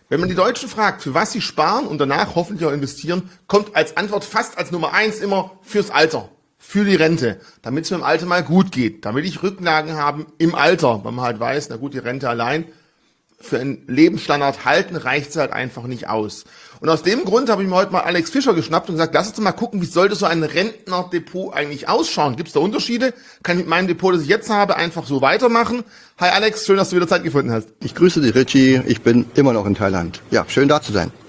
Wenn man die Deutschen fragt, für was sie sparen und danach hoffentlich auch investieren, kommt als Antwort fast als Nummer 1 immer fürs Alter, für die Rente, damit es mir im Alter mal gut geht, damit ich Rücklagen habe im Alter, weil man halt weiß, na gut, die Rente allein für einen Lebensstandard halten, reicht es halt einfach nicht aus. Und aus dem Grund habe ich mir heute mal Alex Fischer geschnappt und gesagt, lass uns mal gucken, wie sollte so ein Rentnerdepot eigentlich ausschauen? Gibt es da Unterschiede? Kann ich mit meinem Depot, das ich jetzt habe, einfach so weitermachen? Hi Alex, schön, dass du wieder Zeit gefunden hast. Ich grüße dich, Richie. Ich bin immer noch in Thailand. Ja, schön da zu sein.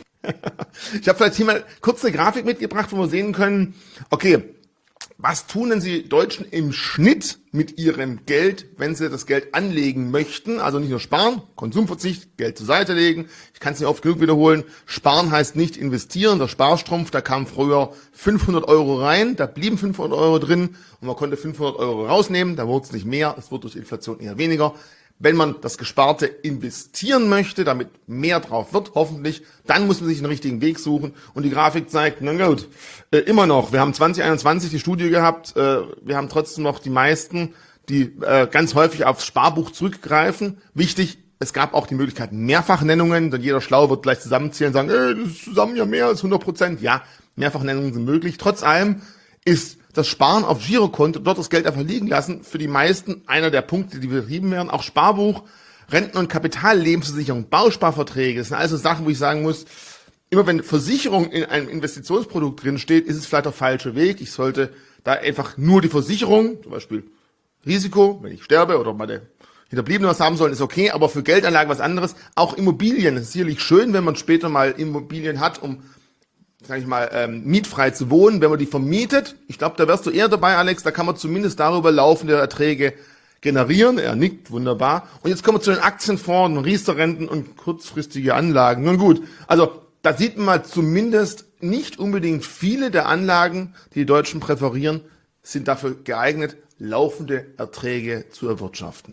Ich habe vielleicht hier mal kurz eine Grafik mitgebracht, wo wir sehen können, okay, was tun denn die Deutschen im Schnitt mit ihrem Geld, wenn sie das Geld anlegen möchten? Also nicht nur sparen, Konsumverzicht, Geld zur Seite legen. Ich kann es nicht oft genug wiederholen. Sparen heißt nicht investieren. Der Sparstrumpf, da kamen früher 500 Euro rein, da blieben 500 Euro drin und man konnte 500 Euro rausnehmen. Da wurde es nicht mehr, es wird durch Inflation eher weniger. Wenn man das Gesparte investieren möchte, damit mehr drauf wird, hoffentlich, dann muss man sich einen richtigen Weg suchen. Und die Grafik zeigt, na gut, immer noch, wir haben 2021 die Studie gehabt, wir haben trotzdem noch die meisten, die ganz häufig aufs Sparbuch zurückgreifen. Wichtig, es gab auch die Möglichkeit Mehrfachnennungen, denn jeder Schlau wird gleich zusammenzählen und sagen, das ist zusammen ja mehr als 100%. Ja, Mehrfachnennungen sind möglich. Trotz allem ist das Sparen auf Girokonto, dort das Geld einfach liegen lassen, für die meisten einer der Punkte, die betrieben werden. Auch Sparbuch, Renten- und Kapitallebensversicherung, Bausparverträge, das sind also Sachen, wo ich sagen muss, immer wenn Versicherung in einem Investitionsprodukt drin steht, ist es vielleicht der falsche Weg. Ich sollte da einfach nur die Versicherung, zum Beispiel Risiko, wenn ich sterbe oder meine Hinterbliebenen was haben sollen, ist okay, aber für Geldanlagen was anderes. Auch Immobilien, es ist sicherlich schön, wenn man später mal Immobilien hat, um sag ich mal, mietfrei zu wohnen, wenn man die vermietet. Ich glaube, da wärst du eher dabei, Alex, da kann man zumindest darüber laufende Erträge generieren. Er nickt, wunderbar. Und jetzt kommen wir zu den Aktienfonds, und Riester-Renten und kurzfristige Anlagen. Nun gut, also da sieht man mal zumindest nicht unbedingt viele der Anlagen, die die Deutschen präferieren, sind dafür geeignet, laufende Erträge zu erwirtschaften.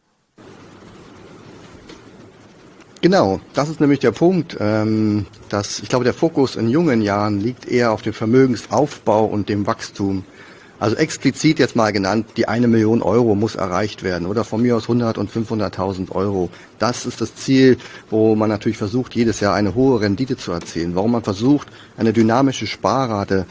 Genau, das ist nämlich der Punkt. Ich glaube, der Fokus in jungen Jahren liegt eher auf dem Vermögensaufbau und dem Wachstum. Also explizit jetzt mal genannt, die 1 Million Euro muss erreicht werden oder von mir aus 100 und 500.000 Euro. Das ist das Ziel, wo man natürlich versucht, jedes Jahr eine hohe Rendite zu erzielen. Warum man versucht, eine dynamische Sparrate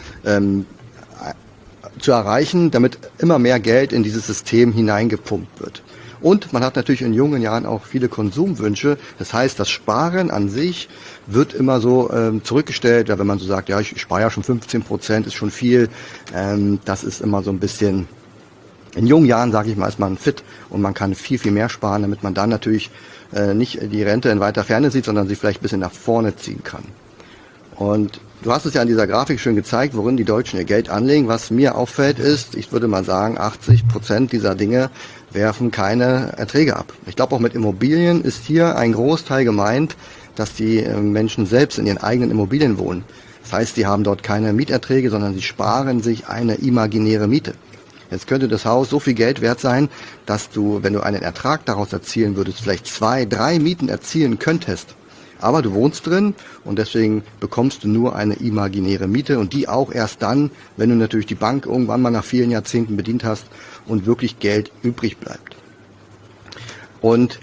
zu erreichen, damit immer mehr Geld in dieses System hineingepumpt wird. Und man hat natürlich in jungen Jahren auch viele Konsumwünsche. Das heißt, das Sparen an sich wird immer so zurückgestellt. Ja, wenn man so sagt, ja, ich spare ja schon 15%, ist schon viel. Das ist immer so ein bisschen, in jungen Jahren, sage ich mal, ist man fit und man kann viel, viel mehr sparen, damit man dann natürlich nicht die Rente in weiter Ferne sieht, sondern sie vielleicht ein bisschen nach vorne ziehen kann. Und du hast es ja an dieser Grafik schön gezeigt, worin die Deutschen ihr Geld anlegen. Was mir auffällt ist, ich würde mal sagen, 80% dieser Dinge werfen keine Erträge ab. Ich glaube, auch mit Immobilien ist hier ein Großteil gemeint, dass die Menschen selbst in ihren eigenen Immobilien wohnen. Das heißt, sie haben dort keine Mieterträge, sondern sie sparen sich eine imaginäre Miete. Jetzt könnte das Haus so viel Geld wert sein, dass du, wenn du einen Ertrag daraus erzielen würdest, vielleicht 2, 3 Mieten erzielen könntest. Aber du wohnst drin und deswegen bekommst du nur eine imaginäre Miete und die auch erst dann, wenn du natürlich die Bank irgendwann mal nach vielen Jahrzehnten bedient hast und wirklich Geld übrig bleibt. Und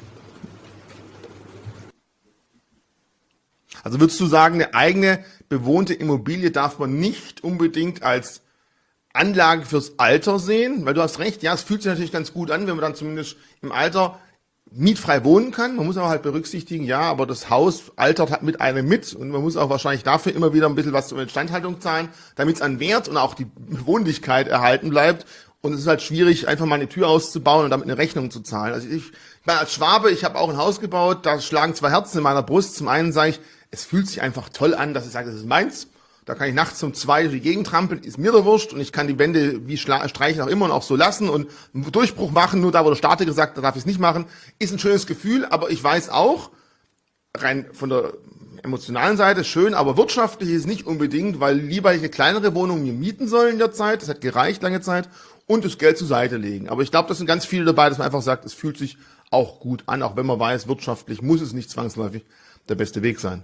also würdest du sagen, eine eigene bewohnte Immobilie darf man nicht unbedingt als Anlage fürs Alter sehen? Weil du hast recht, ja, es fühlt sich natürlich ganz gut an, wenn man dann zumindest im Alter mietfrei wohnen kann. Man muss aber halt berücksichtigen, ja, aber das Haus altert halt mit einem mit und man muss auch wahrscheinlich dafür immer wieder ein bisschen was zur Instandhaltung zahlen, damit es an Wert und auch die Wohnlichkeit erhalten bleibt. Und es ist halt schwierig, einfach mal eine Tür auszubauen und damit eine Rechnung zu zahlen. Also ich meine, als Schwabe, ich habe auch ein Haus gebaut, da schlagen 2 Herzen in meiner Brust. Zum einen sage ich, es fühlt sich einfach toll an, dass ich sage, das ist meins. Da kann ich nachts um 2 durch die Gegend trampeln, ist mir der Wurscht und ich kann die Wände wie streichen auch immer und auch so lassen und einen Durchbruch machen, nur da, wo der Statiker sagt, da darf ich es nicht machen, ist ein schönes Gefühl, aber ich weiß auch, rein von der emotionalen Seite schön, aber wirtschaftlich ist es nicht unbedingt, weil lieber ich eine kleinere Wohnung mir mieten soll in der Zeit, das hat gereicht lange Zeit, und das Geld zur Seite legen. Aber ich glaube, das sind ganz viele dabei, dass man einfach sagt, es fühlt sich auch gut an, auch wenn man weiß, wirtschaftlich muss es nicht zwangsläufig der beste Weg sein.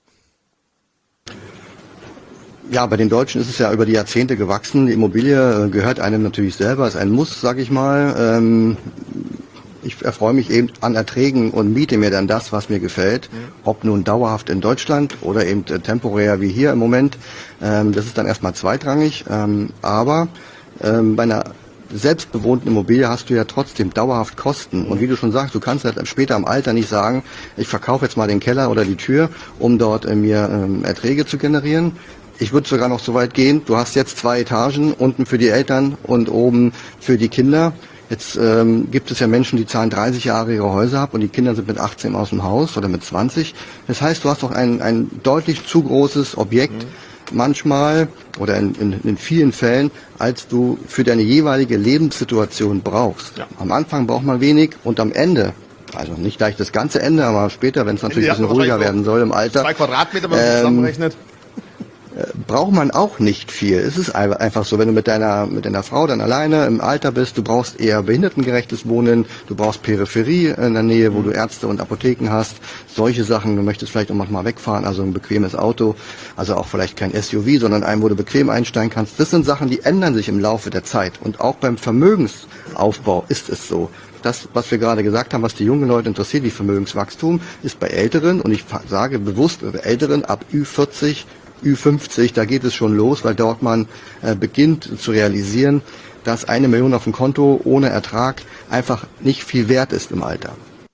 ja, bei den Deutschen ist es ja über die Jahrzehnte gewachsen. Die Immobilie gehört einem natürlich selber, ist ein Muss, sag ich mal. Ich erfreue mich eben an Erträgen und miete mir dann das, was mir gefällt. Ob nun dauerhaft in Deutschland oder eben temporär wie hier im Moment. Das ist dann erstmal zweitrangig. Aber bei einer selbstbewohnten Immobilie hast du ja trotzdem dauerhaft Kosten. Und wie du schon sagst, du kannst halt später im Alter nicht sagen, ich verkaufe jetzt mal den Keller oder die Tür, um dort mir Erträge zu generieren. Ich würde sogar noch so weit gehen, du hast jetzt 2 Etagen, unten für die Eltern und oben für die Kinder. Jetzt gibt es ja Menschen, die zahlen 30 Jahre ihre Häuser ab und die Kinder sind mit 18 aus dem Haus oder mit 20. Das heißt, du hast doch ein deutlich zu großes Objekt manchmal oder in vielen Fällen, als du für deine jeweilige Lebenssituation brauchst. Ja. Am Anfang braucht man wenig und am Ende, also nicht gleich das ganze Ende, aber später, wenn es natürlich ein bisschen ruhiger werden soll im Alter. 2 Quadratmeter, wenn man zusammenrechnet. Braucht man auch nicht viel. Es ist einfach so, wenn du mit deiner Frau dann alleine im Alter bist, du brauchst eher behindertengerechtes Wohnen, du brauchst Peripherie in der Nähe, wo du Ärzte und Apotheken hast, solche Sachen, du möchtest vielleicht auch manchmal wegfahren, also ein bequemes Auto, also auch vielleicht kein SUV, sondern ein, wo du bequem einsteigen kannst. Das sind Sachen, die ändern sich im Laufe der Zeit und auch beim Vermögensaufbau ist es so. Das, was wir gerade gesagt haben, was die jungen Leute interessiert, wie Vermögenswachstum, ist bei Älteren, und ich sage bewusst Älteren ab Ü40, Ü50, da geht es schon los, weil dort man beginnt zu realisieren, dass 1 Million auf dem Konto ohne Ertrag einfach nicht viel wert ist im Alter.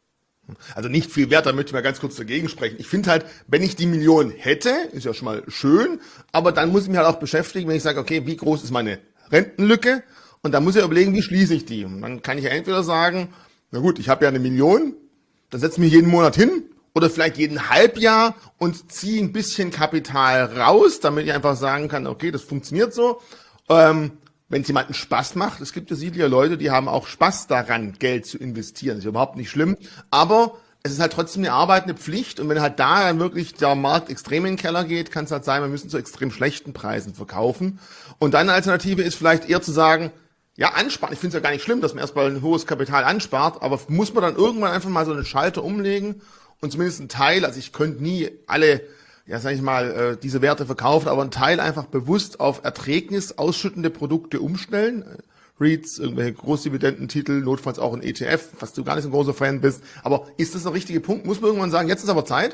Also nicht viel wert, da möchte ich mal ganz kurz dagegen sprechen. Ich finde halt, wenn ich die Million hätte, ist ja schon mal schön, aber dann muss ich mich halt auch beschäftigen, wenn ich sage, okay, wie groß ist meine Rentenlücke? Und dann muss ich überlegen, wie schließe ich die? Und dann kann ich ja entweder sagen, na gut, ich habe ja 1 Million, dann setze ich mich jeden Monat hin, oder vielleicht jeden Halbjahr und ziehe ein bisschen Kapital raus, damit ich einfach sagen kann, okay, das funktioniert so. Wenn es jemandem Spaß macht, es gibt ja sicherlich Leute, die haben auch Spaß daran, Geld zu investieren. Das ist überhaupt nicht schlimm. Aber es ist halt trotzdem eine Arbeit, eine Pflicht. Und wenn halt da dann wirklich der Markt extrem in den Keller geht, kann es halt sein, wir müssen zu extrem schlechten Preisen verkaufen. Und dann eine Alternative ist vielleicht eher zu sagen, ja, ansparen. Ich finde es ja gar nicht schlimm, dass man erstmal ein hohes Kapital anspart, aber muss man dann irgendwann einfach mal so einen Schalter umlegen und zumindest ein Teil, also ich könnte nie alle, ja sag ich mal, diese Werte verkaufen, aber ein Teil einfach bewusst auf Erträgnis ausschüttende Produkte umstellen. REITs, irgendwelche Großdividendentitel, notfalls auch ein ETF, was du gar nicht so ein großer Fan bist. Aber ist das der richtige Punkt? Muss man irgendwann sagen, jetzt ist aber Zeit?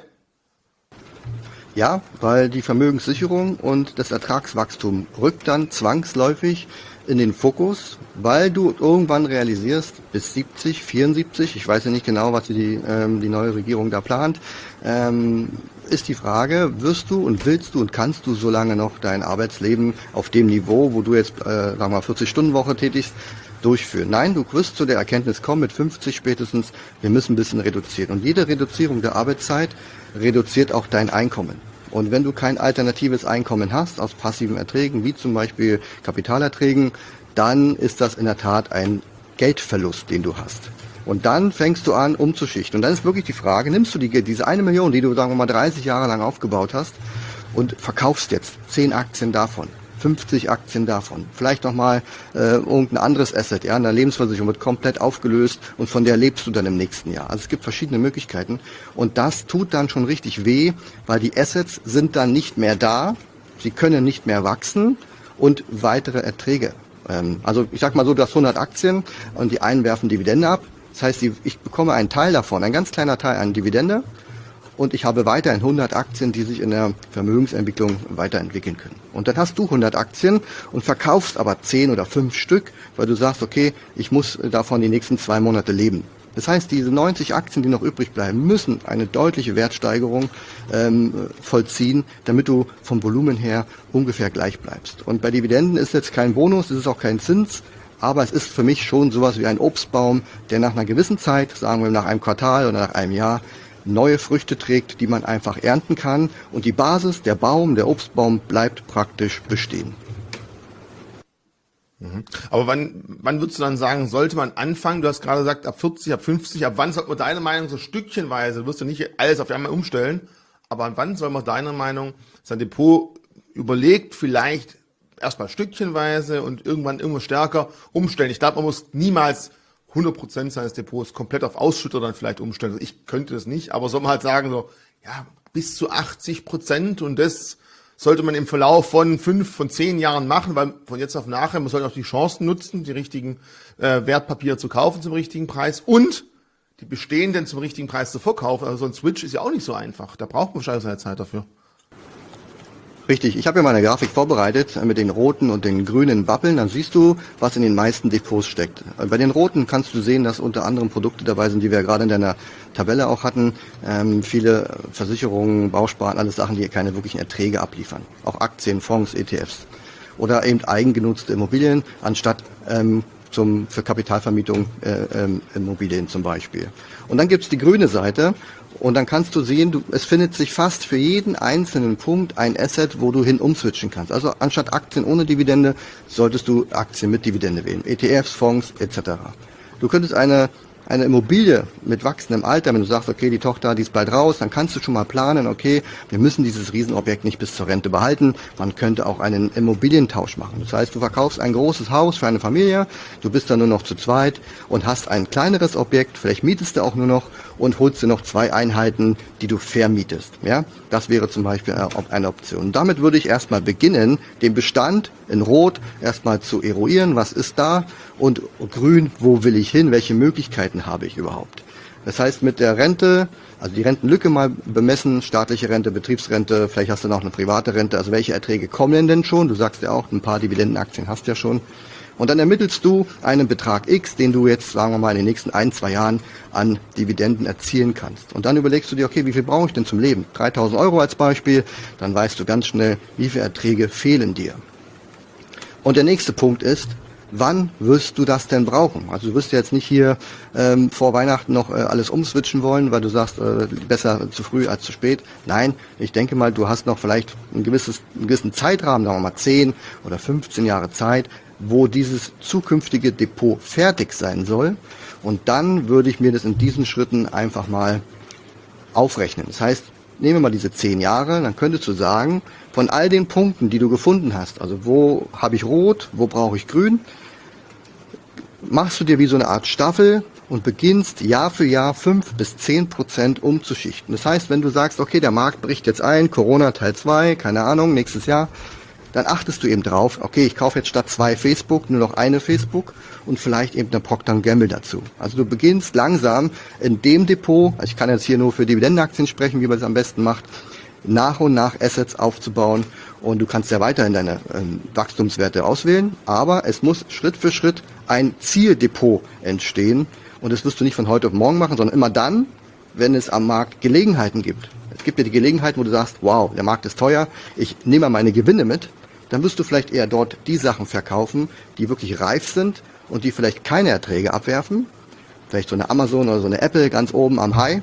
Ja, weil die Vermögenssicherung und das Ertragswachstum rückt dann zwangsläufig in den Fokus, weil du irgendwann realisierst, bis 70, 74, ich weiß ja nicht genau, was die neue Regierung da plant, ist die Frage, wirst du und willst du und kannst du so lange noch dein Arbeitsleben auf dem Niveau, wo du jetzt, sagen wir mal, 40-Stunden-Woche tätigst, durchführen? Nein, du wirst zu der Erkenntnis kommen, mit 50 spätestens, wir müssen ein bisschen reduzieren. Und jede Reduzierung der Arbeitszeit reduziert auch dein Einkommen. Und wenn du kein alternatives Einkommen hast aus passiven Erträgen, wie zum Beispiel Kapitalerträgen, dann ist das in der Tat ein Geldverlust, den du hast. Und dann fängst du an, umzuschichten. Und dann ist wirklich die Frage, nimmst du diese 1 Million, die du, sagen wir mal, 30 Jahre lang aufgebaut hast und verkaufst jetzt 10 Aktien davon, 50 Aktien davon, vielleicht nochmal irgendein anderes Asset, ja, eine Lebensversicherung wird komplett aufgelöst und von der lebst du dann im nächsten Jahr. Also es gibt verschiedene Möglichkeiten und das tut dann schon richtig weh, weil die Assets sind dann nicht mehr da, sie können nicht mehr wachsen und weitere Erträge. Also ich sag mal so, du hast 100 Aktien und die einen werfen Dividende ab. Das heißt, ich bekomme einen Teil davon, ein ganz kleiner Teil an Dividende und ich habe weiterhin 100 Aktien, die sich in der Vermögensentwicklung weiterentwickeln können. Und dann hast du 100 Aktien und verkaufst aber 10 oder 5 Stück, weil du sagst, okay, ich muss davon die nächsten 2 Monate leben. Das heißt, diese 90 Aktien, die noch übrig bleiben, müssen eine deutliche Wertsteigerung vollziehen, damit du vom Volumen her ungefähr gleich bleibst. Und bei Dividenden ist jetzt kein Bonus, es ist auch kein Zins, aber es ist für mich schon sowas wie ein Obstbaum, der nach einer gewissen Zeit, sagen wir nach einem Quartal oder nach einem Jahr, neue Früchte trägt, die man einfach ernten kann. Und die Basis, der Baum, der Obstbaum bleibt praktisch bestehen. Aber wann würdest du dann sagen, sollte man anfangen? Du hast gerade gesagt, ab 40, ab 50, ab wann sollte man deiner Meinung so stückchenweise, du wirst ja nicht alles auf einmal umstellen, aber an wann soll man deiner Meinung sein Depot überlegt, vielleicht erstmal stückchenweise und irgendwann irgendwo stärker umstellen? Ich glaube, man muss niemals 100% seines Depots komplett auf Ausschütter dann vielleicht umstellen. Also ich könnte das nicht, aber soll man halt sagen, so, ja, bis zu 80% und das sollte man im Verlauf von 5, von 10 Jahren machen, weil von jetzt auf nachher, man sollte auch die Chancen nutzen, die richtigen Wertpapiere zu kaufen zum richtigen Preis und die bestehenden zum richtigen Preis zu verkaufen. Also so ein Switch ist ja auch nicht so einfach. Da braucht man wahrscheinlich seine Zeit dafür. Richtig, ich habe hier mal eine Grafik vorbereitet mit den roten und den grünen Wappeln. Dann siehst du, was in den meisten Depots steckt. Bei den roten kannst du sehen, dass unter anderem Produkte dabei sind, die wir gerade in deiner Tabelle auch hatten. Viele Versicherungen, Bausparen, alles Sachen, die keine wirklichen Erträge abliefern. Auch Aktien, Fonds, ETFs. Oder eben eigengenutzte Immobilien, anstatt für Kapitalvermietung Immobilien zum Beispiel. Und dann gibt's die grüne Seite. Und dann kannst du sehen, es findet sich fast für jeden einzelnen Punkt ein Asset, wo du hin umswitchen kannst. Also anstatt Aktien ohne Dividende, solltest du Aktien mit Dividende wählen. ETFs, Fonds etc. Du könntest eine Immobilie mit wachsendem Alter, wenn du sagst, okay, die Tochter, die ist bald raus, dann kannst du schon mal planen, okay, wir müssen dieses Riesenobjekt nicht bis zur Rente behalten. Man könnte auch einen Immobilientausch machen. Das heißt, du verkaufst ein großes Haus für eine Familie, du bist dann nur noch zu zweit und hast ein kleineres Objekt, vielleicht mietest du auch nur noch und holst dir noch 2 Einheiten, die du vermietest. Ja, das wäre zum Beispiel eine Option. Und damit würde ich erstmal beginnen, den Bestand in Rot erstmal zu eruieren, was ist da, und Grün, wo will ich hin, welche Möglichkeiten habe ich überhaupt. Das heißt, mit der Rente, also die Rentenlücke mal bemessen, staatliche Rente, Betriebsrente, vielleicht hast du noch eine private Rente, also welche Erträge kommen denn schon? Du sagst ja auch, ein paar Dividendenaktien hast du ja schon. Und dann ermittelst du einen Betrag X, den du jetzt, sagen wir mal, in den nächsten 1-2 Jahren an Dividenden erzielen kannst. Und dann überlegst du dir, okay, wie viel brauche ich denn zum Leben? 3.000 Euro als Beispiel, dann weißt du ganz schnell, wie viele Erträge fehlen dir. Und der nächste Punkt ist, wann wirst du das denn brauchen? Also du wirst jetzt nicht hier vor Weihnachten noch alles umswitchen wollen, weil du sagst, besser zu früh als zu spät. Nein, ich denke mal, du hast noch vielleicht einen gewissen Zeitrahmen, sagen wir mal 10 oder 15 Jahre Zeit, wo dieses zukünftige Depot fertig sein soll. Und dann würde ich mir das in diesen Schritten einfach mal aufrechnen. Das heißt, nehmen wir mal diese 10 Jahre, dann könntest du sagen, von all den Punkten, die du gefunden hast, also wo habe ich Rot, wo brauche ich Grün, machst du dir wie so eine Art Staffel und beginnst Jahr für Jahr 5-10% umzuschichten. Das heißt, wenn du sagst, okay, der Markt bricht jetzt ein, Corona Teil 2, keine Ahnung, nächstes Jahr, dann achtest du eben drauf, okay, ich kaufe jetzt statt 2 Facebook nur noch eine Facebook und vielleicht eben eine Procter & Gamble dazu. Also du beginnst langsam in dem Depot, also ich kann jetzt hier nur für Dividendenaktien sprechen, wie man es am besten macht, nach und nach Assets aufzubauen, und du kannst ja weiterhin deine Wachstumswerte auswählen, aber es muss Schritt für Schritt ein Zieldepot entstehen, und das wirst du nicht von heute auf morgen machen, sondern immer dann, wenn es am Markt Gelegenheiten gibt. Es gibt ja die Gelegenheiten, wo du sagst, wow, der Markt ist teuer, ich nehme mal meine Gewinne mit, dann wirst du vielleicht eher dort die Sachen verkaufen, die wirklich reif sind und die vielleicht keine Erträge abwerfen, vielleicht so eine Amazon oder so eine Apple ganz oben am High,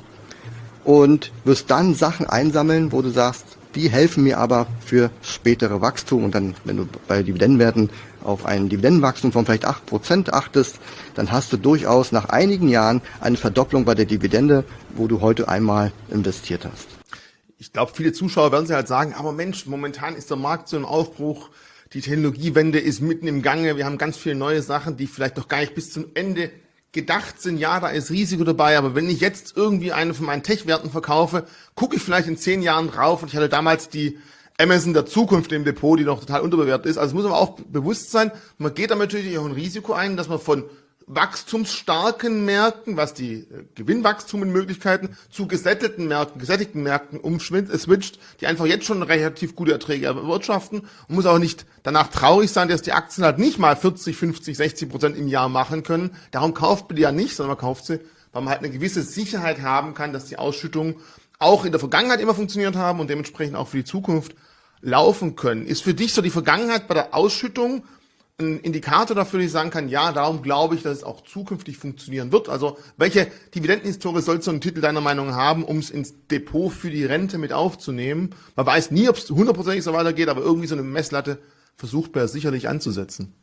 und wirst dann Sachen einsammeln, wo du sagst, die helfen mir aber für spätere Wachstum. Und dann, wenn du bei Dividendenwerten auf ein Dividendenwachstum von vielleicht 8% achtest, dann hast du durchaus nach einigen Jahren eine Verdopplung bei der Dividende, wo du heute einmal investiert hast. Ich glaube, viele Zuschauer werden sich halt sagen, aber Mensch, momentan ist der Markt so im Aufbruch, die Technologiewende ist mitten im Gange, wir haben ganz viele neue Sachen, die vielleicht noch gar nicht bis zum Ende gedacht sind. Ja, da ist Risiko dabei, aber wenn ich jetzt irgendwie eine von meinen Tech-Werten verkaufe, gucke ich vielleicht in 10 Jahren drauf, und ich hatte damals die Amazon der Zukunft im Depot, die noch total unterbewertet ist. Also muss man auch bewusst sein, man geht damit natürlich auch ein Risiko ein, dass man von wachstumsstarken Märkten, was die Gewinnwachstumsmöglichkeiten, zu gesättigten Märkten switcht, die einfach jetzt schon relativ gute Erträge erwirtschaften, und muss auch nicht danach traurig sein, dass die Aktien halt nicht mal 40, 50, 60% im Jahr machen können. Darum kauft man die ja nicht, sondern man kauft sie, weil man halt eine gewisse Sicherheit haben kann, dass die Ausschüttungen auch in der Vergangenheit immer funktioniert haben und dementsprechend auch für die Zukunft laufen können. Ist für dich so die Vergangenheit bei der Ausschüttung ein Indikator dafür, dass ich sagen kann, ja, darum glaube ich, dass es auch zukünftig funktionieren wird? Also welche Dividendenhistorie soll so ein Titel deiner Meinung nach haben, um es ins Depot für die Rente mit aufzunehmen? Man weiß nie, ob es 100% so weitergeht, aber irgendwie so eine Messlatte versucht man ja sicherlich anzusetzen.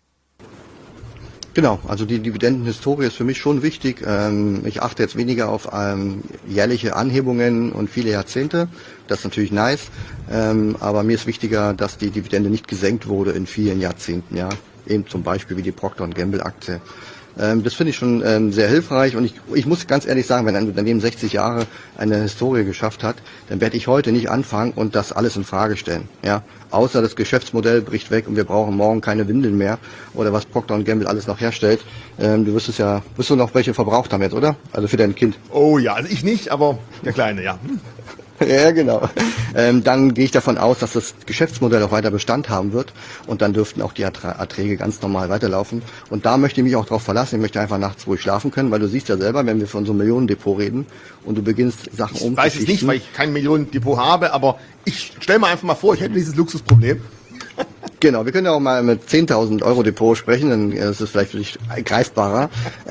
Genau, also die Dividendenhistorie ist für mich schon wichtig. Ich achte jetzt weniger auf jährliche Anhebungen und viele Jahrzehnte. Das ist natürlich nice. Aber mir ist wichtiger, dass die Dividende nicht gesenkt wurde in vielen Jahrzehnten. Ja, eben zum Beispiel wie die Procter & Gamble Aktie. Das finde ich schon sehr hilfreich und ich muss ganz ehrlich sagen, wenn ein Unternehmen 60 Jahre eine Historie geschafft hat, dann werde ich heute nicht anfangen und das alles in Frage stellen. Ja, außer das Geschäftsmodell bricht weg und wir brauchen morgen keine Windeln mehr oder was Procter & Gamble alles noch herstellt. Du wirst du noch welche verbraucht haben jetzt, oder? Also für dein Kind. Oh ja, also ich nicht, aber der Kleine, ja. Ja, genau. Dann gehe ich davon aus, dass das Geschäftsmodell auch weiter Bestand haben wird und dann dürften auch die Erträge ganz normal weiterlaufen. Und da möchte ich mich auch darauf verlassen. Ich möchte einfach nachts ruhig schlafen können, weil du siehst ja selber, wenn wir von so einem Millionendepot reden und du beginnst Sachen umzuschichten. Ich weiß es nicht, weil ich kein Millionendepot habe, aber ich stelle mir einfach mal vor, ich hätte dieses Luxusproblem. Genau, wir können ja auch mal mit 10.000 Euro Depot sprechen, dann ist es vielleicht für dich greifbarer.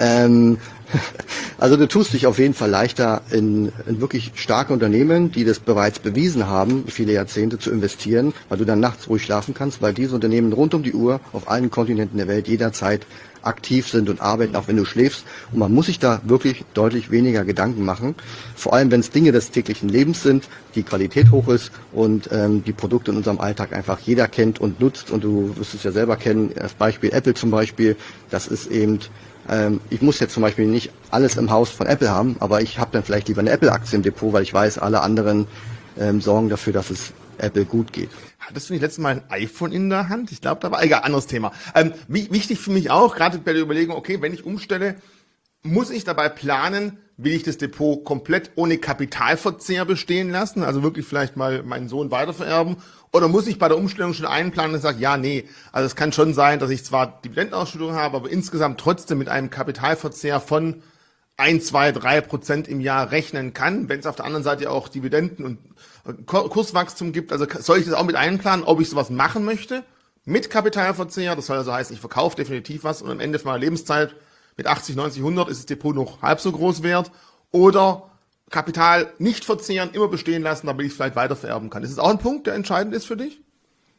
Also du tust dich auf jeden Fall leichter in wirklich starke Unternehmen, die das bereits bewiesen haben, viele Jahrzehnte zu investieren, weil du dann nachts ruhig schlafen kannst, weil diese Unternehmen rund um die Uhr auf allen Kontinenten der Welt jederzeit aktiv sind und arbeiten, auch wenn du schläfst. Und man muss sich da wirklich deutlich weniger Gedanken machen. Vor allem, wenn es Dinge des täglichen Lebens sind, die Qualität hoch ist und die Produkte in unserem Alltag einfach jeder kennt und nutzt. Und du wirst es ja selber kennen. Das Beispiel Apple zum Beispiel, das ist eben, ich muss jetzt zum Beispiel nicht alles im Haus von Apple haben, aber ich habe dann vielleicht lieber eine Apple-Aktie im Depot, weil ich weiß, alle anderen sorgen dafür, dass es Apple gut geht. Hattest du nicht letztes Mal ein iPhone in der Hand? Ich glaube, da war egal, anderes Thema. Wichtig für mich auch, gerade bei der Überlegung, okay, wenn ich umstelle, muss ich dabei planen, will ich das Depot komplett ohne Kapitalverzehr bestehen lassen, also wirklich vielleicht mal meinen Sohn weitervererben, oder muss ich bei der Umstellung schon einplanen und sagen, ja, nee, also es kann schon sein, dass ich zwar Dividendenausschüttung habe, aber insgesamt trotzdem mit einem Kapitalverzehr von 1, 2, 3% im Jahr rechnen kann, wenn es auf der anderen Seite auch Dividenden und Kurswachstum gibt. Also soll ich das auch mit einplanen, ob ich sowas machen möchte? Mit Kapitalverzehr, das soll also heißen, ich verkaufe definitiv was und am Ende von meiner Lebenszeit mit 80, 90, 100 ist das Depot noch halb so groß wert. Oder Kapital nicht verzehren, immer bestehen lassen, damit ich es vielleicht weitervererben kann. Ist es auch ein Punkt, der entscheidend ist für dich?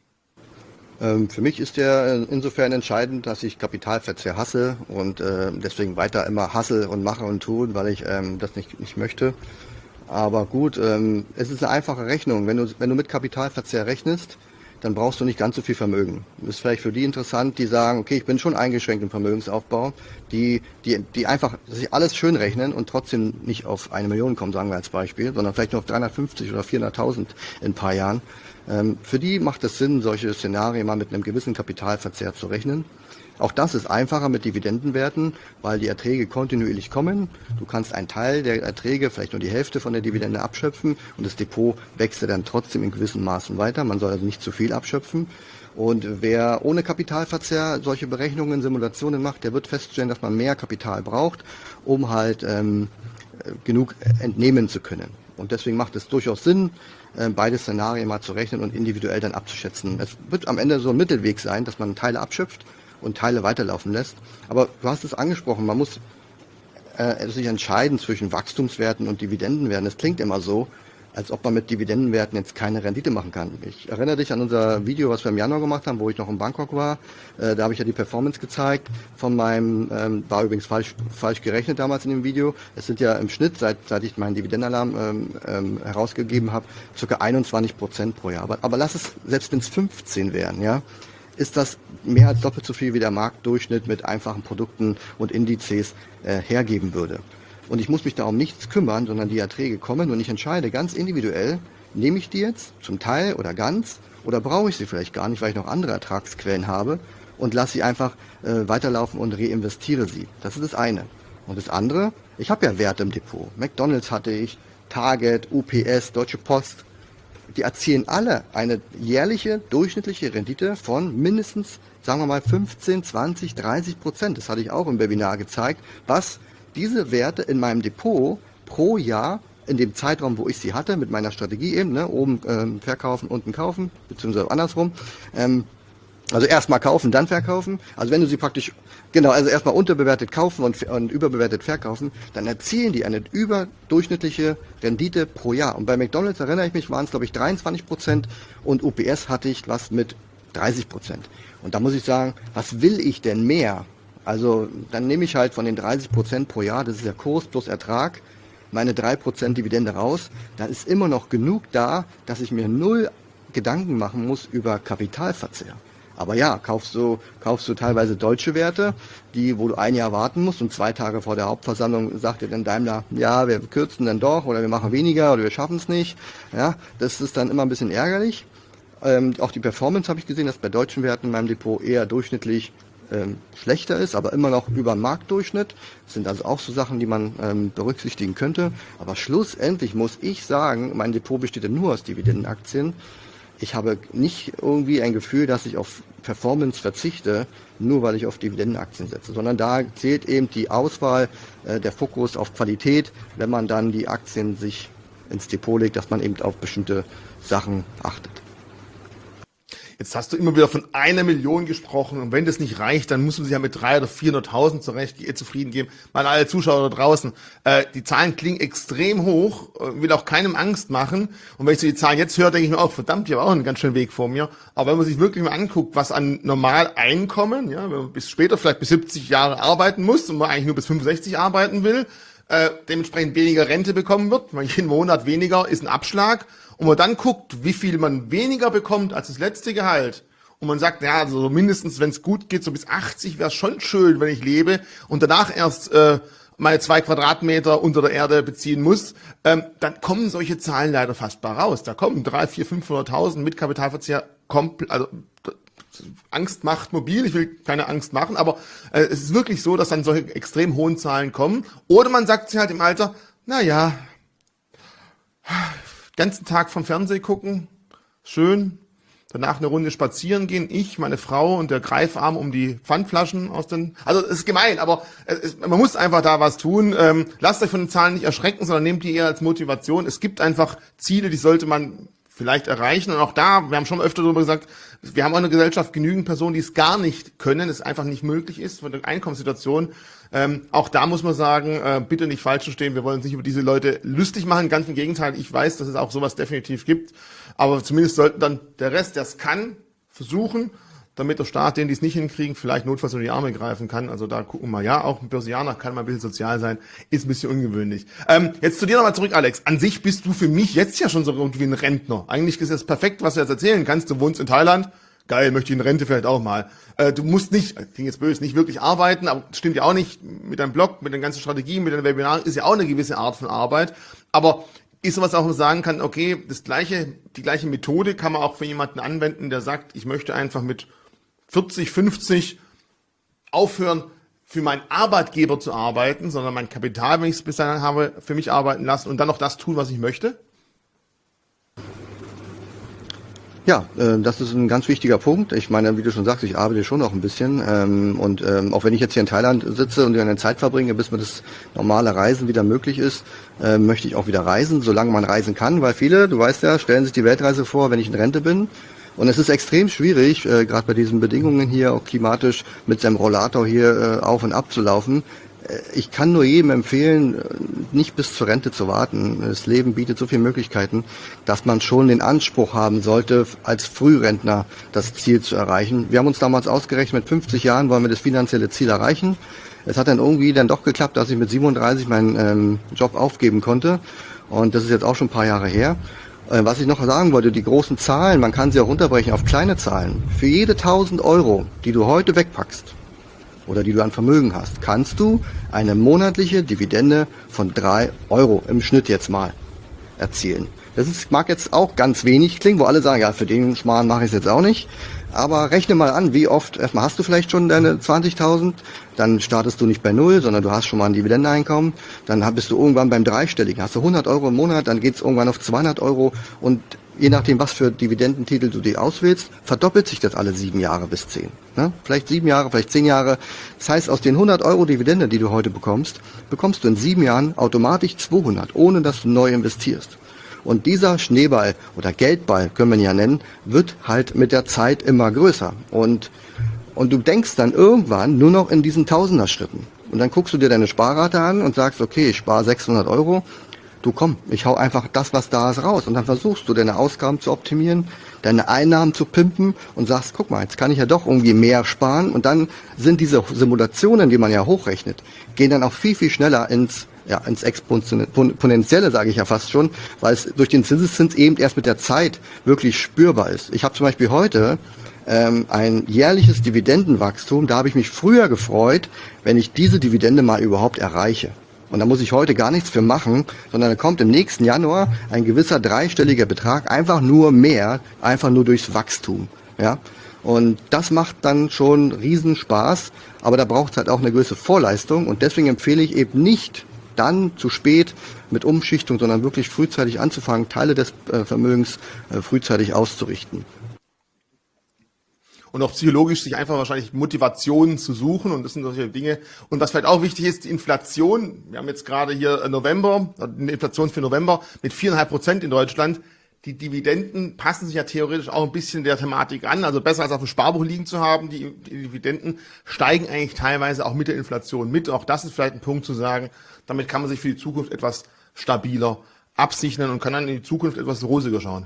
Für mich ist der insofern entscheidend, dass ich Kapitalverzehr hasse und deswegen weiter immer hasse und mache und tue, weil ich das nicht möchte. Aber gut, es ist eine einfache Rechnung. Wenn du mit Kapitalverzehr rechnest, dann brauchst du nicht ganz so viel Vermögen. Das ist vielleicht für die interessant, die sagen, okay, ich bin schon eingeschränkt im Vermögensaufbau, die einfach sich alles schön rechnen und trotzdem nicht auf 1 Million kommen, sagen wir als Beispiel, sondern vielleicht nur auf 350 oder 400.000 in ein paar Jahren. Für die macht es Sinn, solche Szenarien mal mit einem gewissen Kapitalverzehr zu rechnen. Auch das ist einfacher mit Dividendenwerten, weil die Erträge kontinuierlich kommen. Du kannst einen Teil der Erträge, vielleicht nur die Hälfte von der Dividende abschöpfen und das Depot wächst dann trotzdem in gewissen Maßen weiter. Man soll also nicht zu viel abschöpfen. Und wer ohne Kapitalverzehr solche Berechnungen, Simulationen macht, der wird feststellen, dass man mehr Kapital braucht, um halt genug entnehmen zu können. Und deswegen macht es durchaus Sinn, beide Szenarien mal zu rechnen und individuell dann abzuschätzen. Es wird am Ende so ein Mittelweg sein, dass man Teile abschöpft und Teile weiterlaufen lässt. Aber du hast es angesprochen, man muss sich entscheiden zwischen Wachstumswerten und Dividendenwerten. Es klingt immer so, als ob man mit Dividendenwerten jetzt keine Rendite machen kann. Ich erinnere dich an unser Video, was wir im Januar gemacht haben, wo ich noch in Bangkok war. Da habe ich ja die Performance gezeigt von meinem, war übrigens falsch gerechnet damals in dem Video. Es sind ja im Schnitt, seit ich meinen Dividendenalarm herausgegeben habe, ca. 21% pro Jahr. Aber lass es, selbst wenn es 15 wären, ja, ist das mehr als doppelt so viel, wie der Marktdurchschnitt mit einfachen Produkten und Indizes hergeben würde. Und ich muss mich da um nichts kümmern, sondern die Erträge kommen und ich entscheide ganz individuell, nehme ich die jetzt zum Teil oder ganz oder brauche ich sie vielleicht gar nicht, weil ich noch andere Ertragsquellen habe und lasse sie einfach weiterlaufen und reinvestiere sie. Das ist das eine. Und das andere, ich habe ja Werte im Depot. McDonald's hatte ich, Target, UPS, Deutsche Post. Die erzielen alle eine jährliche durchschnittliche Rendite von mindestens, sagen wir mal, 15, 20, 30%. Das hatte ich auch im Webinar gezeigt, was diese Werte in meinem Depot pro Jahr in dem Zeitraum, wo ich sie hatte, mit meiner Strategie eben, ne, oben verkaufen, unten kaufen, beziehungsweise andersrum. Also erstmal kaufen, dann verkaufen. Also wenn du sie praktisch, genau, also erstmal unterbewertet kaufen und überbewertet verkaufen, dann erzielen die eine überdurchschnittliche Rendite pro Jahr. Und bei McDonald's, erinnere ich mich, waren es glaube ich 23% und UPS hatte ich was mit 30%. Und da muss ich sagen, was will ich denn mehr? Also dann nehme ich halt von den 30% pro Jahr, das ist ja Kurs plus Ertrag, meine 3% Dividende raus. Da ist immer noch genug da, dass ich mir null Gedanken machen muss über Kapitalverzehr. Aber ja, kaufst du teilweise deutsche Werte, wo du ein Jahr warten musst und 2 Tage vor der Hauptversammlung sagt dir dann Daimler, ja, wir kürzen dann doch oder wir machen weniger oder wir schaffen es nicht. Ja, das ist dann immer ein bisschen ärgerlich. Auch die Performance habe ich gesehen, dass bei deutschen Werten in meinem Depot eher durchschnittlich schlechter ist, aber immer noch über den Marktdurchschnitt. Das sind also auch so Sachen, die man berücksichtigen könnte. Aber schlussendlich muss ich sagen, mein Depot besteht ja nur aus Dividendenaktien. Ich habe nicht irgendwie ein Gefühl, dass ich auf Performance verzichte, nur weil ich auf Dividendenaktien setze, sondern da zählt eben die Auswahl, der Fokus auf Qualität, wenn man dann die Aktien sich ins Depot legt, dass man eben auf bestimmte Sachen achtet. Jetzt hast du immer wieder von 1 Million gesprochen und wenn das nicht reicht, dann muss man sich ja mit 300.000 oder 400.000 zufrieden geben. Mal alle Zuschauer da draußen, die Zahlen klingen extrem hoch, will auch keinem Angst machen. Und wenn ich so die Zahlen jetzt höre, denke ich mir auch, verdammt, ich habe auch einen ganz schönen Weg vor mir. Aber wenn man sich wirklich mal anguckt, was an Normaleinkommen, ja, wenn man bis später vielleicht bis 70 Jahre arbeiten muss und man eigentlich nur bis 65 arbeiten will, dementsprechend weniger Rente bekommen wird, weil jeden Monat weniger ist ein Abschlag. Und man dann guckt, wie viel man weniger bekommt als das letzte Gehalt. Und man sagt, ja, also mindestens, wenn es gut geht, so bis 80 wäre es schon schön, wenn ich lebe und danach erst meine 2 Quadratmeter unter der Erde beziehen muss, dann kommen solche Zahlen leider fast bar raus. Da kommen 300.000, 400.000, 500.000 mit Kapitalverzehr also Angst macht mobil, ich will keine Angst machen, aber es ist wirklich so, dass dann solche extrem hohen Zahlen kommen. Oder man sagt sich halt im Alter, naja, ganzen Tag vom Fernsehen gucken, schön, danach eine Runde spazieren gehen, ich, meine Frau und der Greifarm um die Pfandflaschen also es ist gemein, aber man muss einfach da was tun. Lasst euch von den Zahlen nicht erschrecken, sondern nehmt die eher als Motivation. Es gibt einfach Ziele, die sollte man vielleicht erreichen. Und auch da, wir haben schon öfter darüber gesagt, wir haben auch in der Gesellschaft genügend Personen, die es gar nicht können, es einfach nicht möglich ist von der Einkommenssituation. Auch da muss man sagen, bitte nicht falsch verstehen, wir wollen uns nicht über diese Leute lustig machen, ganz im Gegenteil, ich weiß, dass es auch sowas definitiv gibt, aber zumindest sollten dann der Rest, der es kann, versuchen, damit der Staat, denen die es nicht hinkriegen, vielleicht notfalls unter die Arme greifen kann. Also da gucken wir, ja, auch ein Börsianer kann mal ein bisschen sozial sein, ist ein bisschen ungewöhnlich. Jetzt zu dir nochmal zurück, Alex. An sich bist du für mich jetzt ja schon so irgendwie ein Rentner. Eigentlich ist das perfekt, was du jetzt erzählen kannst. Du wohnst in Thailand, geil, möchte ich in Rente vielleicht auch mal. Du musst nicht, klingt jetzt böse, nicht wirklich arbeiten, aber das stimmt ja auch nicht. Mit deinem Blog, mit den ganzen Strategien, mit den Webinaren ist ja auch eine gewisse Art von Arbeit. Aber ist sowas auch, wo man sagen kann, okay, die gleiche Methode kann man auch für jemanden anwenden, der sagt, ich möchte einfach mit 40, 50 aufhören, für meinen Arbeitgeber zu arbeiten, sondern mein Kapital, wenn ich es bis dahin habe, für mich arbeiten lassen und dann noch das tun, was ich möchte? Ja, das ist ein ganz wichtiger Punkt. Ich meine, wie du schon sagst, ich arbeite schon noch ein bisschen. Auch wenn ich jetzt hier in Thailand sitze und eine Zeit verbringe, bis mir das normale Reisen wieder möglich ist, möchte ich auch wieder reisen, solange man reisen kann. Weil viele, du weißt ja, stellen sich die Weltreise vor, wenn ich in Rente bin. Und es ist extrem schwierig, gerade bei diesen Bedingungen hier, auch klimatisch, mit seinem Rollator hier auf und ab zu laufen. Ich kann nur jedem empfehlen, nicht bis zur Rente zu warten. Das Leben bietet so viele Möglichkeiten, dass man schon den Anspruch haben sollte, als Frührentner das Ziel zu erreichen. Wir haben uns damals ausgerechnet, mit 50 Jahren wollen wir das finanzielle Ziel erreichen. Es hat dann irgendwie doch geklappt, dass ich mit 37 meinen Job aufgeben konnte. Und das ist jetzt auch schon ein paar Jahre her. Was ich noch sagen wollte, die großen Zahlen, man kann sie auch runterbrechen auf kleine Zahlen. Für jede 1.000 Euro, die du heute wegpackst oder die du an Vermögen hast, kannst du eine monatliche Dividende von 3 Euro im Schnitt jetzt mal erzielen. Mag jetzt auch ganz wenig klingen, wo alle sagen, ja, für den Schmarrn mache ich es jetzt auch nicht. Aber rechne mal an, wie oft, erstmal hast du vielleicht schon deine 20.000, dann startest du nicht bei 0, sondern du hast schon mal ein Dividendeneinkommen, dann bist du irgendwann beim Dreistelligen, hast du 100 Euro im Monat, dann geht's irgendwann auf 200 Euro und je nachdem, was für Dividendentitel du dir auswählst, verdoppelt sich das alle 7 Jahre bis 10. Ne? Vielleicht 7 Jahre, vielleicht 10 Jahre. Das heißt, aus den 100 Euro Dividende, die du heute bekommst, bekommst du in 7 Jahren automatisch 200, ohne dass du neu investierst. Und dieser Schneeball oder Geldball, können wir ihn ja nennen, wird halt mit der Zeit immer größer. Und du denkst dann irgendwann nur noch in diesen Tausender-Schritten. Und dann guckst du dir deine Sparrate an und sagst, okay, ich spare 600 Euro. Du komm, ich hau einfach das, was da ist, raus. Und dann versuchst du, deine Ausgaben zu optimieren, deine Einnahmen zu pimpen und sagst, guck mal, jetzt kann ich ja doch irgendwie mehr sparen. Und dann sind diese Simulationen, die man ja hochrechnet, gehen dann auch viel, viel schneller ins Exponentielle, sage ich ja fast schon, weil es durch den Zinseszins eben erst mit der Zeit wirklich spürbar ist. Ich habe zum Beispiel heute ein jährliches Dividendenwachstum. Da habe ich mich früher gefreut, wenn ich diese Dividende mal überhaupt erreiche. Und da muss ich heute gar nichts für machen, sondern da kommt im nächsten Januar ein gewisser dreistelliger Betrag, einfach nur mehr, einfach nur durchs Wachstum. Ja? Und das macht dann schon Riesenspaß, aber da braucht es halt auch eine gewisse Vorleistung. Und deswegen empfehle ich eben nicht dann zu spät mit Umschichtung, sondern wirklich frühzeitig anzufangen, Teile des Vermögens frühzeitig auszurichten. Und auch psychologisch sich einfach wahrscheinlich Motivationen zu suchen, und das sind solche Dinge. Und was vielleicht auch wichtig ist, die Inflation. Wir haben jetzt gerade hier November, eine Inflation für November mit 4,5% in Deutschland. Die Dividenden passen sich ja theoretisch auch ein bisschen der Thematik an, also besser als auf dem Sparbuch liegen zu haben. Die Dividenden steigen eigentlich teilweise auch mit der Inflation mit. Auch das ist vielleicht ein Punkt zu sagen, damit kann man sich für die Zukunft etwas stabiler absichern und kann dann in die Zukunft etwas rosiger schauen.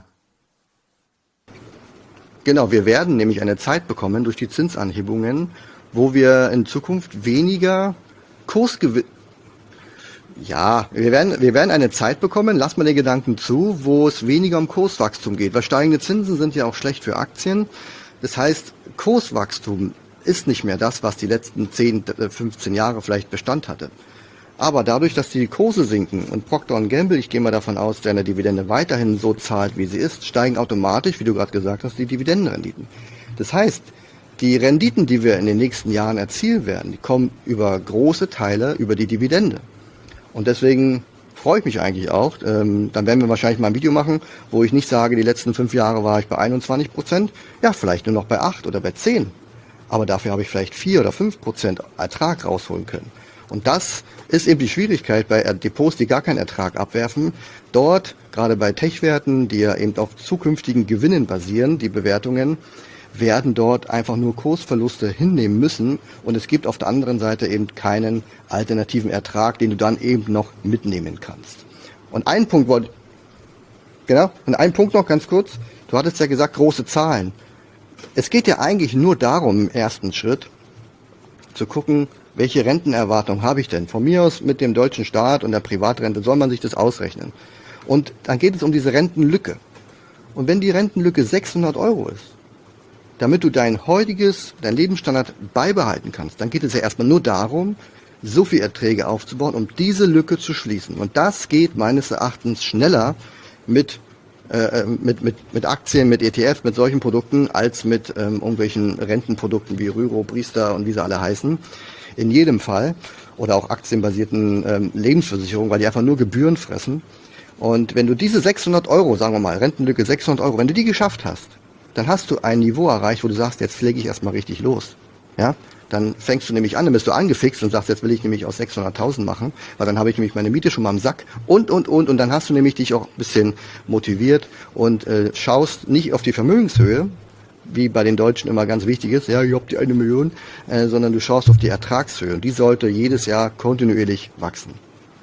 Genau, wir werden nämlich eine Zeit bekommen durch die Zinsanhebungen, wo wir in Zukunft weniger Kursgewinn. Ja, wir werden eine Zeit bekommen, lass mal den Gedanken zu, wo es weniger um Kurswachstum geht, weil steigende Zinsen sind ja auch schlecht für Aktien. Das heißt, Kurswachstum ist nicht mehr das, was die letzten 10, 15 Jahre vielleicht Bestand hatte. Aber dadurch, dass die Kurse sinken und Procter & Gamble, ich gehe mal davon aus, der eine Dividende weiterhin so zahlt, wie sie ist, steigen automatisch, wie du gerade gesagt hast, die Dividendenrenditen. Das heißt, die Renditen, die wir in den nächsten Jahren erzielen werden, die kommen über große Teile über die Dividende. Und deswegen freue ich mich eigentlich auch. Dann werden wir wahrscheinlich mal ein Video machen, wo ich nicht sage, die letzten 5 Jahre war ich bei 21%, ja, vielleicht nur noch bei 8 oder bei 10. Aber dafür habe ich vielleicht 4 oder 5% Ertrag rausholen können. Und das ist eben die Schwierigkeit bei Depots, die gar keinen Ertrag abwerfen. Dort, gerade bei Tech-Werten, die ja eben auf zukünftigen Gewinnen basieren, die Bewertungen, werden dort einfach nur Kursverluste hinnehmen müssen. Und es gibt auf der anderen Seite eben keinen alternativen Ertrag, den du dann eben noch mitnehmen kannst. Und einen Punkt noch ganz kurz. Du hattest ja gesagt, große Zahlen. Es geht ja eigentlich nur darum, im ersten Schritt zu gucken, welche Rentenerwartung habe ich denn? Von mir aus mit dem deutschen Staat und der Privatrente soll man sich das ausrechnen. Und dann geht es um diese Rentenlücke. Und wenn die Rentenlücke 600 € ist, damit du dein Lebensstandard beibehalten kannst, dann geht es ja erstmal nur darum, so viel Erträge aufzubauen, um diese Lücke zu schließen. Und das geht meines Erachtens schneller mit Aktien, mit ETF, mit solchen Produkten, als mit irgendwelchen Rentenprodukten wie Rüro, Priester und wie sie alle heißen. In jedem Fall. Oder auch aktienbasierten Lebensversicherungen, weil die einfach nur Gebühren fressen. Und wenn du diese 600 €, sagen wir mal, Rentenlücke 600 €, wenn du die geschafft hast, dann hast du ein Niveau erreicht, wo du sagst, jetzt lege ich erstmal richtig los. Ja? Dann fängst du nämlich an, dann bist du angefixt und sagst, jetzt will ich nämlich aus 600.000 machen, weil dann habe ich nämlich meine Miete schon mal im Sack und dann hast du nämlich dich auch ein bisschen motiviert und schaust nicht auf die Vermögenshöhe, wie bei den Deutschen immer ganz wichtig ist, ja, ich hab die 1 Million, sondern du schaust auf die Ertragshöhe und die sollte jedes Jahr kontinuierlich wachsen.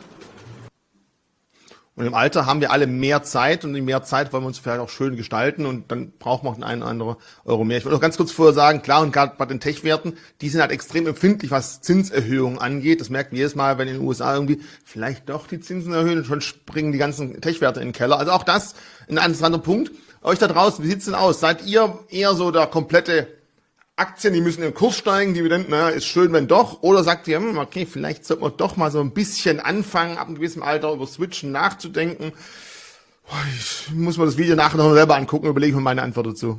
Und im Alter haben wir alle mehr Zeit, und in mehr Zeit wollen wir uns vielleicht auch schön gestalten, und dann brauchen wir auch den einen oder anderen Euro mehr. Ich wollte noch ganz kurz vorher sagen, klar, und gerade bei den Tech-Werten, die sind halt extrem empfindlich, was Zinserhöhungen angeht. Das merkt man jedes Mal, wenn in den USA irgendwie vielleicht doch die Zinsen erhöhen, schon springen die ganzen Tech-Werte in den Keller. Also auch das ein interessanter Punkt. Euch da draußen, wie sieht's denn aus? Seid ihr eher so der komplette Aktien, die müssen im Kurs steigen, Dividenden, ist schön, wenn doch, oder sagt ihr, okay, vielleicht sollte man doch mal so ein bisschen anfangen, ab einem gewissen Alter über Switchen nachzudenken. Ich muss mir das Video nachher noch selber angucken, überlege mir meine Antwort dazu.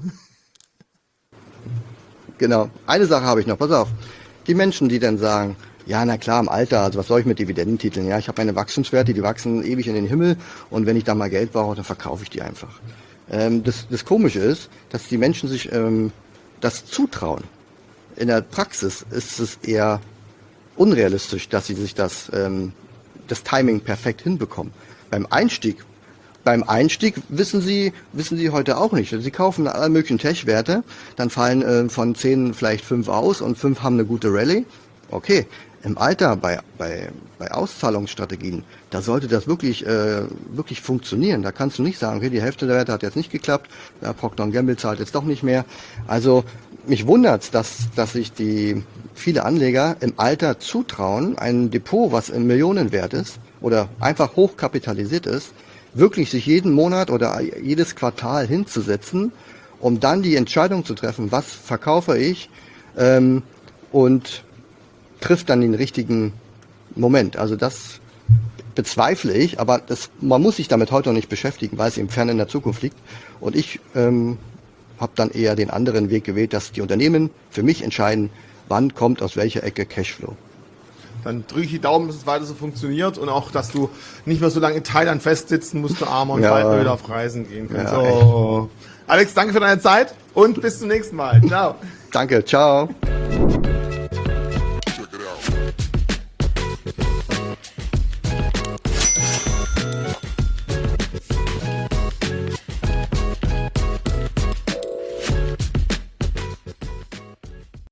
Genau. Eine Sache habe ich noch, pass auf. Die Menschen, die dann sagen, ja, na klar, im Alter, also was soll ich mit Dividendentiteln? Ja, ich habe meine Wachstumswerte, die wachsen ewig in den Himmel, und wenn ich da mal Geld brauche, dann verkaufe ich die einfach. Das Komische ist, dass die Menschen sich das zutrauen. In der Praxis ist es eher unrealistisch, dass sie sich das Timing perfekt hinbekommen. Beim Einstieg wissen sie heute auch nicht. Sie kaufen alle möglichen Tech-Werte, dann fallen von 10 vielleicht 5 aus und 5 haben eine gute Rallye. Okay, im Alter bei Auszahlungsstrategien, da sollte das wirklich funktionieren. Da kannst du nicht sagen, okay, die Hälfte der Werte hat jetzt nicht geklappt, ja, Procter & Gamble zahlt jetzt doch nicht mehr. Also mich wundert's, dass sich viele Anleger im Alter zutrauen, ein Depot, was in Millionen wert ist oder einfach hochkapitalisiert ist, wirklich sich jeden Monat oder jedes Quartal hinzusetzen um dann die Entscheidung zu treffen, was verkaufe ich, und trifft dann den richtigen Moment. Also das bezweifle ich, aber man muss sich damit heute noch nicht beschäftigen, weil es eben fern in der Zukunft liegt. Und ich habe dann eher den anderen Weg gewählt, dass die Unternehmen für mich entscheiden, wann kommt aus welcher Ecke Cashflow. Dann drücke ich die Daumen, dass es weiter so funktioniert und auch, dass du nicht mehr so lange in Thailand festsitzen musst, du Armer, und bald mal wieder auf Reisen gehen kannst. Ja, so. Alex, danke für deine Zeit und bis zum nächsten Mal. Ciao. Danke, ciao.